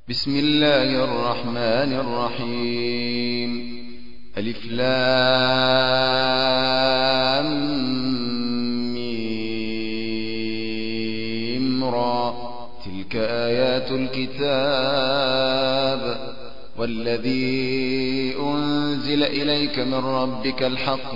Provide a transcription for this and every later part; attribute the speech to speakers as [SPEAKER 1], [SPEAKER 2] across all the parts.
[SPEAKER 1] بسم الله الرحمن الرحيم. ألف لام ميم را. تلك آيات الكتاب والذي أنزل إليك من ربك الحق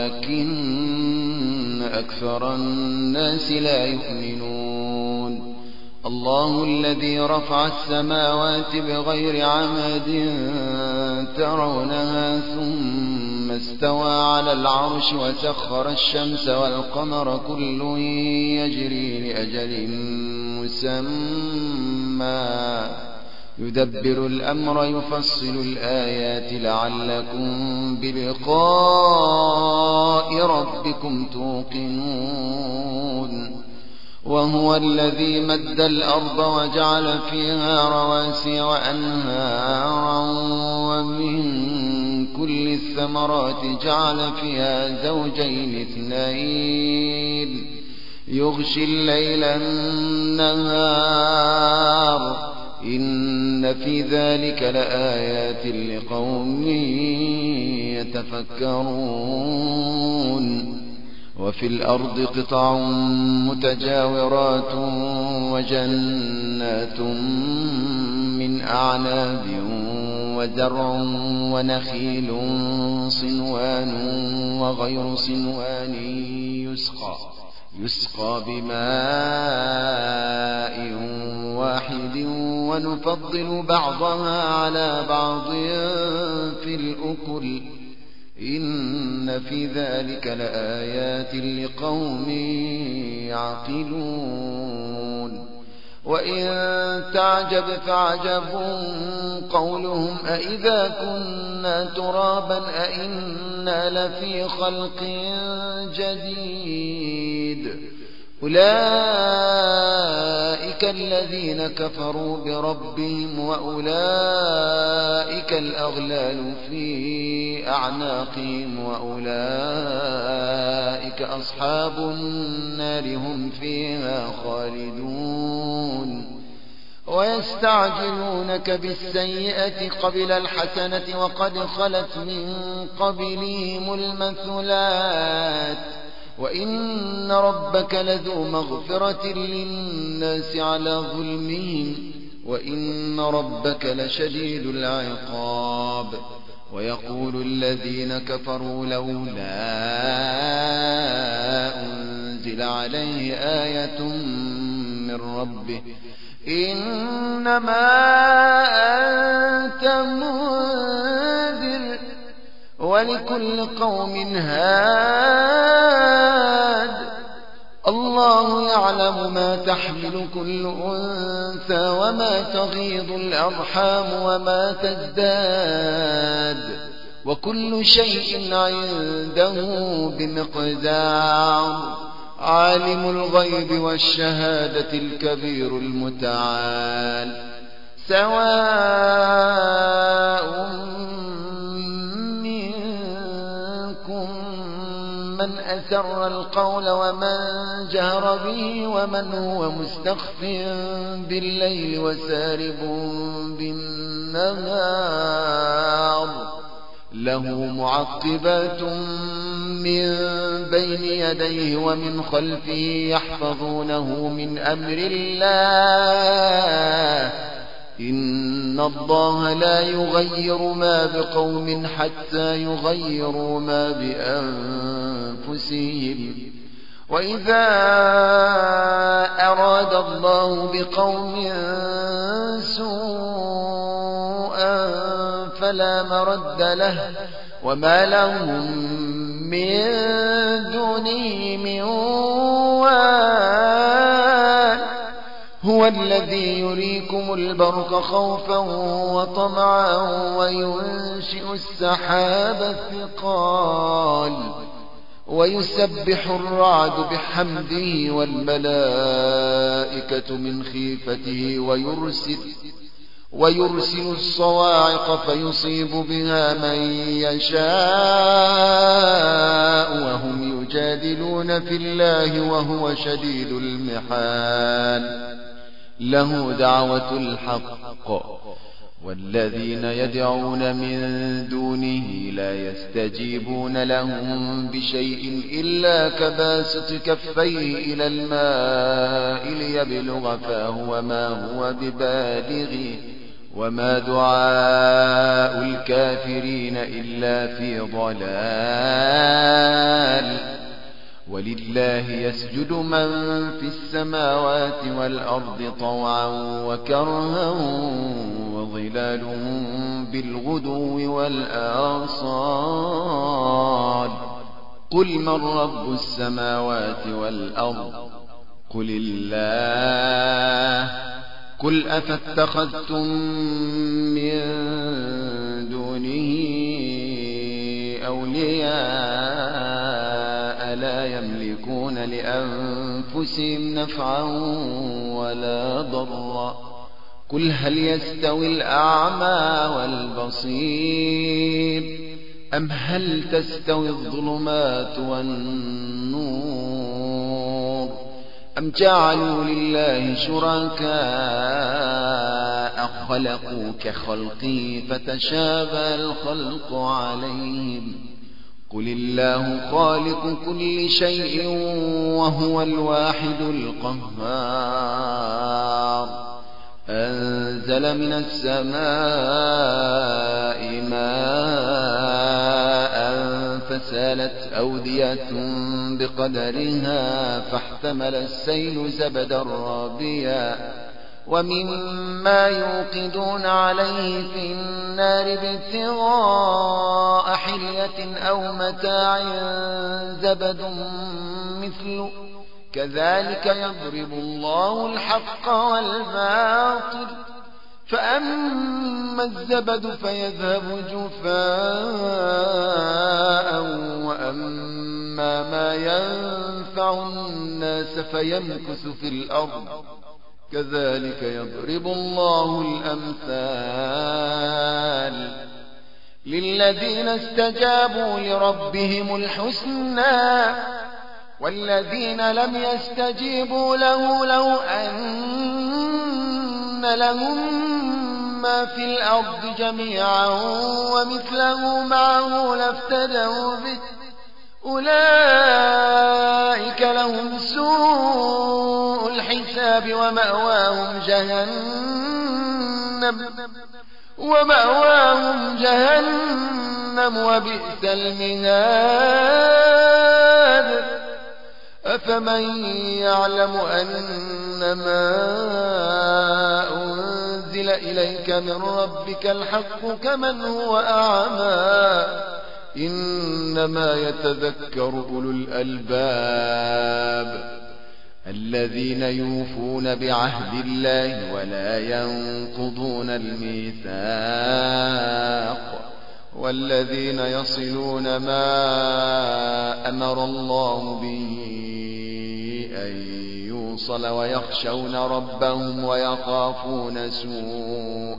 [SPEAKER 1] ولكن أكثر الناس لا يؤمنون. الله الذي رفع السماوات بغير عمد ترونها ثم استوى على العرش وسخر الشمس والقمر كل يجري لأجل مسمى يدبر الأمر يفصل الآيات لعلكم بلقاء ربكم توقنون. وهو الذي مد الأرض وجعل فيها رواسي وأنهارا ومن كل الثمرات جعل فيها زوجين اثنين يغشي الليل النهار إن في ذلك لآيات لقوم يتفكرون. وفي الأرض قطع متجاورات وجنات من أعناب وزرع ونخيل صنوان وغير صنوان يسقى بماء واحد ونفضل بعضها على بعض في الأكل إن في ذلك لآيات لقوم يعقلون. وإن تعجب فعجب قولهم أإذا كنا ترابا أإنا لفي خلق جديد أولئك الذين كفروا بربهم وأولئك الأغلال في أعناقهم وأولئك أصحاب النار هم فيها خالدون. ويستعجلونك بالسيئة قبل الحسنة وقد خلت من قبلهم المثلات وإن ربك لذو مغفرة للناس على ظلمهم وإن ربك لشديد العقاب. ويقول الذين كفروا لولا أنزل عليه آية من ربه إنما أنت منذر ولكل قوم هاد الله يعلم ما تحمل كل أنثى وما تغيض الأرحام وما تزداد وكل شيء عنده بمقدار. عالم الغيب والشهادة الكبير المتعال. سواء من أسر القول ومن جهر به ومن هو مستخف بالليل وسارب بالنهار له معقبات من بين يديه ومن خلفه يحفظونه من أمر الله إن الله لا يغير ما بقوم حتى يغيروا ما بأنفسهم وإذا أراد الله بقوم سوءا فلا مرد له وما لهم من دونه من وال. هو الذي يريكم البرق خوفا وطمعا وينشئ السحاب الثقال ويسبح الرعد بحمده والملائكة من خيفته ويرسل الصواعق فيصيب بها من يشاء وهم يجادلون في الله وهو شديد المحال. له دعوة الحق والذين يدعون من دونه لا يستجيبون لهم بشيء إلا كباسط كفيه إلى الماء ليبلغ فاه وما هو ببالغه وما دعاء الكافرين إلا في ضلال ولله يسجد من في السماوات والأرض طوعا وكرها وظلالهم بالغدو والآصال قل من رب السماوات والأرض قل الله قل أفاتخذتم من دونه أولياء لا يملكون لأنفسهم نفعا ولا ضرا قل هل يستوي الأعمى والبصير أم هل تستوي الظلمات والنور أم جعلوا لله شركاء خلقوا كخلقه فتشابه الخلق عليهم قل الله خالق كل شيء وهو الواحد القهار أنزل من السماء ماء فسالت أودية بقدرها فاحتمل السيل زبدا رابيا ومما يوقدون عليه في النار ابتغاء حلية أو متاع زبد مثله كذلك يضرب الله الحق والباطل فأما الزبد فيذهب جفاء وأما ما ينفع الناس فيمكث في الأرض كذلك يضرب الله الأمثال للذين استجابوا لربهم الحسنى والذين لم يستجيبوا له لو أن لهم ما في الأرض جميعا ومثله معه لافتدوا به أولئك لهم سوء الحساب ومأواهم جهنم وبئس المهاد أفمن يعلم أنما أنزل إليك من ربك الحق كمن هو أعمى إنما يتذكر أولو الألباب الذين يوفون بعهد الله ولا ينقضون الميثاق والذين يصلون ما أمر الله به أن يوصل ويخشون ربهم ويخافون سوء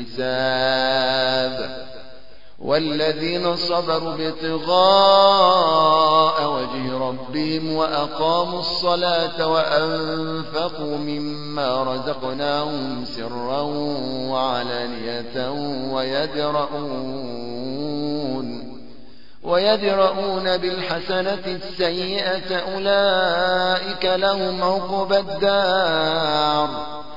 [SPEAKER 1] الحساب والذين صبروا ابتغاء وجه ربهم وأقاموا الصلاة وأنفقوا مما رزقناهم سرا وعلانية ويدرؤون بالحسنة السيئة أولئك لهم عقبى الدار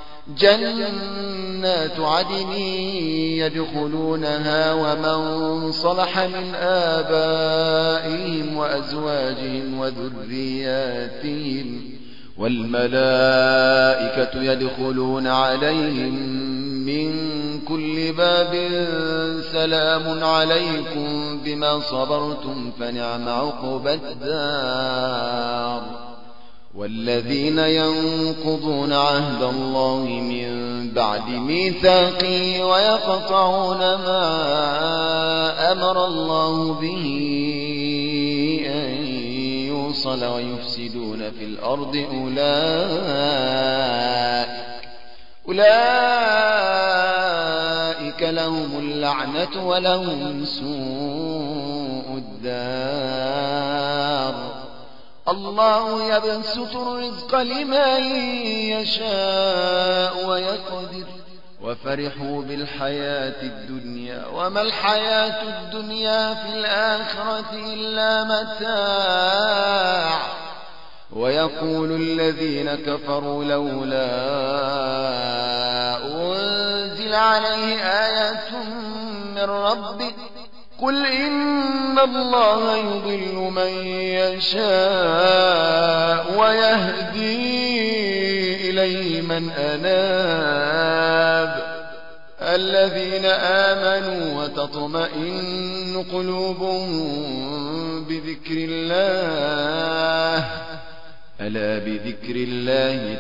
[SPEAKER 1] جنات عدن يدخلونها ومن صلح من آبائهم وأزواجهم وذرياتهم والملائكة يدخلون عليهم من كل باب سلام عليكم بما صبرتم فنعم عقبى الدار والذين ينقضون عهد الله من بعد ميثاقه ويقطعون ما أمر الله به أن يوصل ويفسدون في الأرض أولئك لهم اللعنة ولهم سوء الدار الله يبسط الرزق لمن يشاء ويقدر وفرحوا بالحياة الدنيا وما الحياة الدنيا في الآخرة إلا متاع ويقول الذين كفروا لولا أنزل عليه آية من ربه قل إن الله يضل من يشاء ويهدي إليه من أناب الذين آمنوا وتطمئن قلوبهم بذكر الله ألا بذكر الله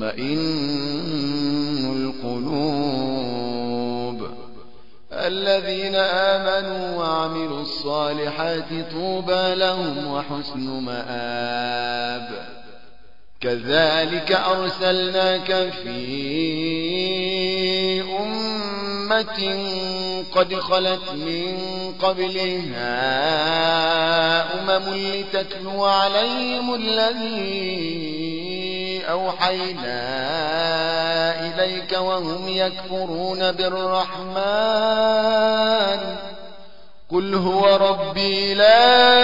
[SPEAKER 1] تطمئن القلوب الذين آمنوا وعملوا الصالحات طوبى لهم وحسن مآب كذلك أرسلناك في أمة قد خلت من قبلها لتتلو عليهم الذي أوحينا إليك وهم يكفرون بالرحمن قل هو ربي لا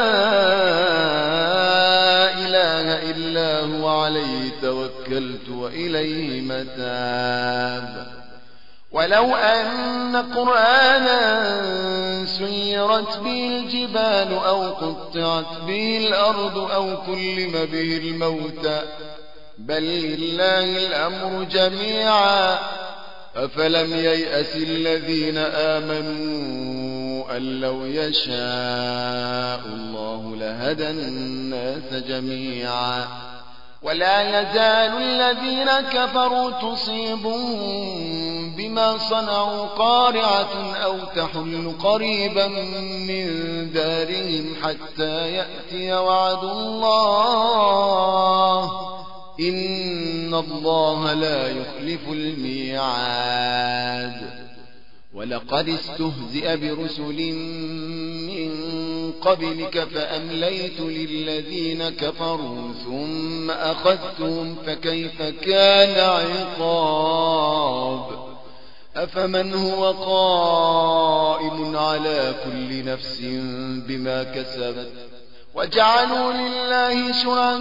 [SPEAKER 1] إله إلا هو عليه توكلت وإليه متاب ولو أن قرآنا سيرت به الجبال أو قطعت به الأرض أو كلم به الموتى بل لله الأمر جميعا أفلم ييأس الذين آمنوا أن لو يشاء الله لهدى الناس جميعا ولا يزال الذين كفروا تصيبهم بما صنعوا قارعة أو تحل قريبا من دارهم حتى يأتي وعد الله إن الله لا يخلف الميعاد ولقد استهزئ برسل من قبلك فأمليت للذين كفروا ثم أخذتهم فكيف كان عقاب أفمن هو قائم على كل نفس بما كسبت وجعلوا لله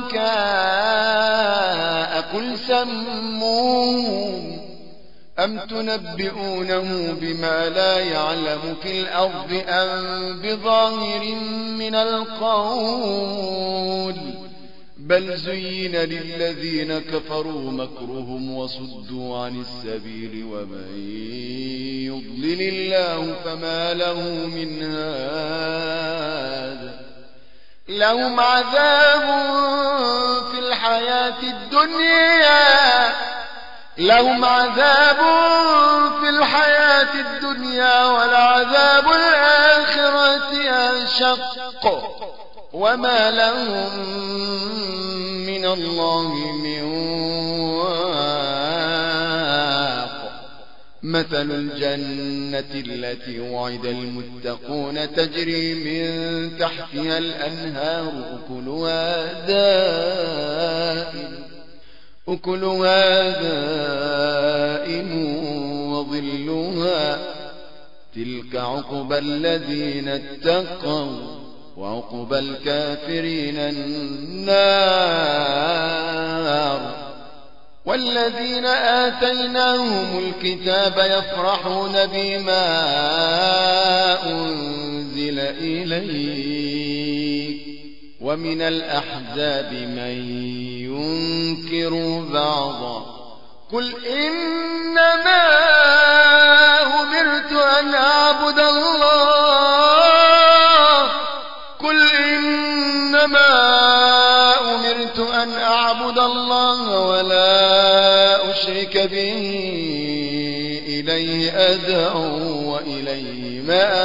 [SPEAKER 1] شركاء قل سموهم أم تنبئونه بما لا يعلم في الأرض أم بظاهر من القول بل زين للذين كفروا مكرهم وصدوا عن السبيل ومن يضلل الله فما له من هاد لهم عذاب في الحياة الدنيا ولعذاب الآخرة أشق وما لهم من الله من واق مثل الجنة التي وعد المتقون تجري من تحتها الأنهار أكلها دائم وظلها تلك عقبى الذين اتقوا وعقبى الكافرين النار والذين آتيناهم الكتاب يفرحون بما أنزل إليك ومن الأحزاب من ينكر بعضا قل إنما أمرت أن أعبد الله ولا أشرك به إليه أدعو وإليه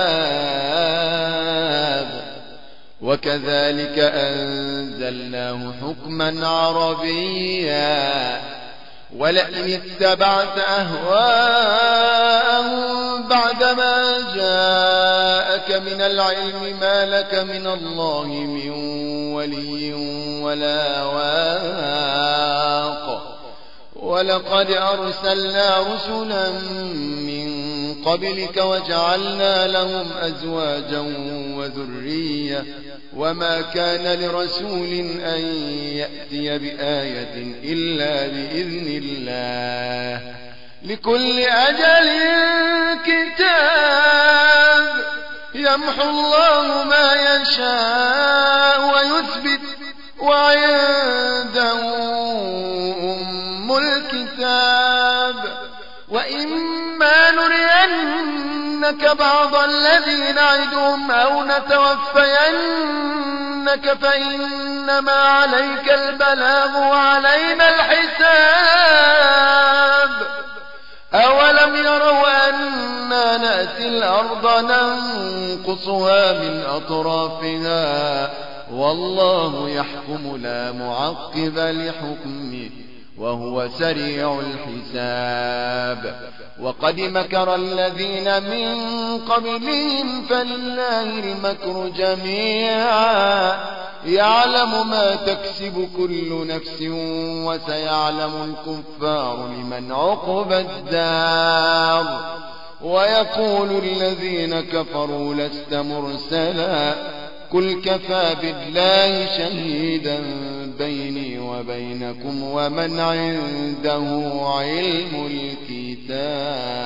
[SPEAKER 1] مآب وكذلك أنزلناه حكما عربيا ولئن اتبعت أهواءهم بعدما جاءك من العلم ما لك من الله من ولي ولا واق. ولقد أرسلنا رسلا من قبلك وجعلنا لهم أزواجا وذرية وما كان لرسول أن يأتي بآية إلا بإذن الله لكل أجل كتاب يمحو الله ما يشاء ويثبت وعنده أم الكتاب. وإما نرينك بعض الذي نعدهم أو نتوفينك فإنما عليك البلاغ وعلينا الحساب. أولم يروا أنا نأتي الأرض ننقصها من أطرافها والله يحكم لا معقب لحكمه وهو سريع الحساب. وقد مكر الذين من قبلهم فلله المكر جميعا يعلم ما تكسب كل نفس وسيعلم الكفار لمن عقبى الدار. ويقول الذين كفروا لست مرسلا قل كفى بالله شهيدا بيني وبينكم ومن عنده علم الكتاب.